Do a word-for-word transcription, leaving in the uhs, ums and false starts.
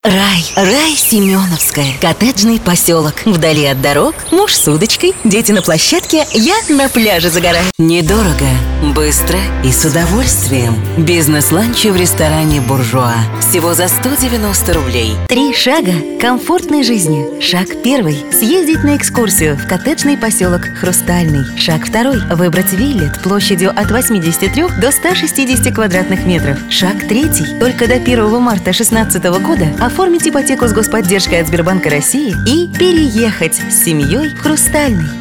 Рай, рай Семеновская. Коттеджный поселок. Вдали от дорог, муж с удочкой, дети на площадке, я на пляже загораю. Недорого, быстро и с удовольствием. Бизнес-ланчи в ресторане «Буржуа». Всего за сто девяносто рублей. Три шага комфортной жизни. Шаг первый. Съездить на экскурсию в коттеджный поселок Хрустальный. Шаг второй. Выбрать виллет площадью от восьмидесяти трёх до ста шестидесяти квадратных метров. Шаг третий. Только до первого марта две тысячи шестнадцатого года оформить ипотеку с господдержкой от Сбербанка России и переехать с семьей в Хрустальный.